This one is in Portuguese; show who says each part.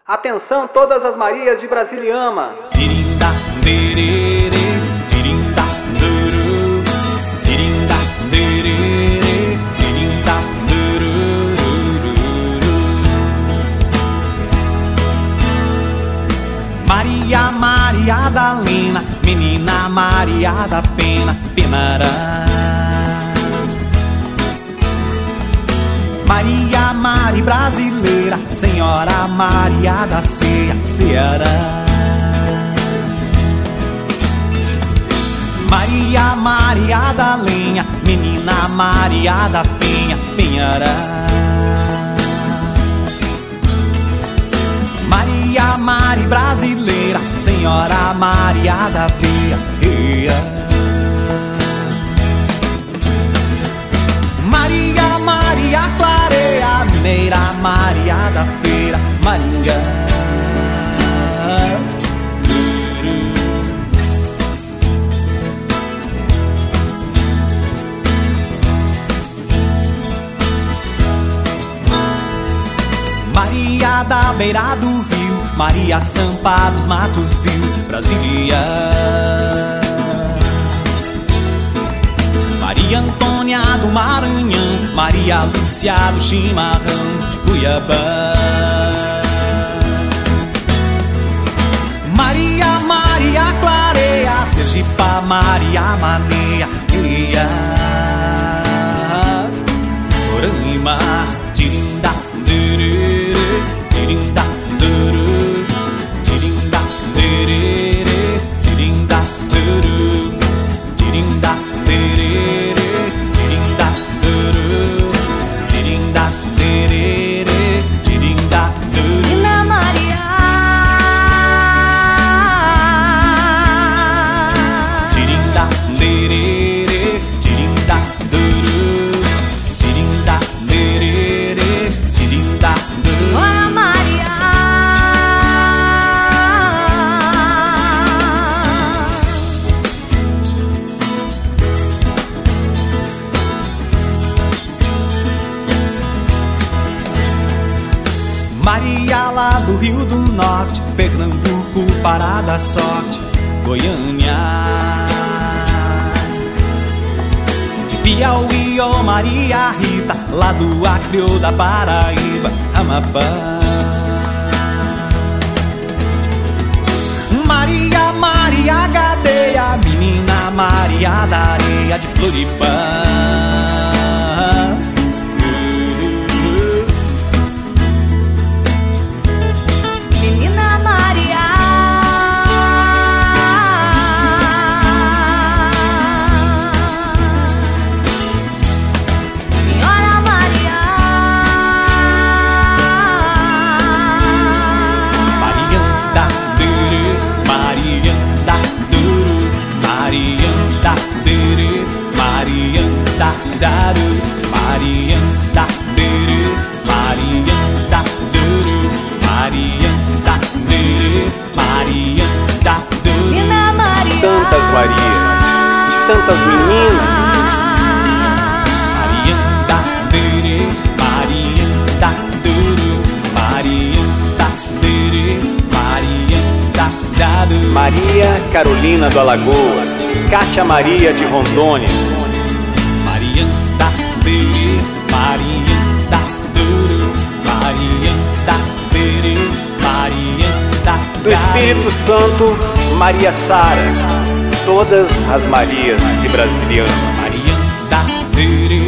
Speaker 1: Atenção todas as Marias de Brasiliama.
Speaker 2: Dirinda, derere, dirinda, duru, dirinda, derere, dirinda, durururu. Maria, Maria da Lena, menina Maria da Pena, penará. Maria, Mari brasileira, Senhora Maria da Ceia, Ceará. Maria, Maria da Lenha, menina Maria da Penha, Penhará. Maria, Mari brasileira, Senhora Maria da Veia, Veia. Maria, Maria clareia, mineira Maria da Feira, Maringá. Maria da beira do rio, Maria Sampa dos Matos Viu, Brasília. Maria Antônia do Maranhão, Maria Lúcia do Chimarrão de Cuiabá. Maria, Maria clareia, Sergipa, Maria maneia, Eia. Roraima, dirinda, dururu, dirinda, dururu, dirinda, dururu, dirinda, dururu, dirinda, dururu. Maria lá do Rio do Norte, Pernambuco, Parada, Sorte, Goiânia. De Piauí, ó Maria Rita, lá do Acre ou da Paraíba, Amapá. Maria, Maria Gadeia, menina Maria da Areia de Floripa. Daru, Marianda, Duru, Marianda, Duru, Marianda, Duru, Marianda, Duru.
Speaker 3: Nina Maria,
Speaker 1: Santas Marias, Santas Meninas.
Speaker 2: Marianda, Duru, Marianda, Duru, Marianda, Duru, Marianda, Daru.
Speaker 1: Maria Carolina do Alagoas, Cátia Maria de Rondônia.
Speaker 2: Marianda, Duru, Marianda, Duru, Marianda, Duru, Marianda,
Speaker 1: Do Espírito Santo, Maria Sara, todas as Marias de Brasiliama.
Speaker 2: Marianda, Duru,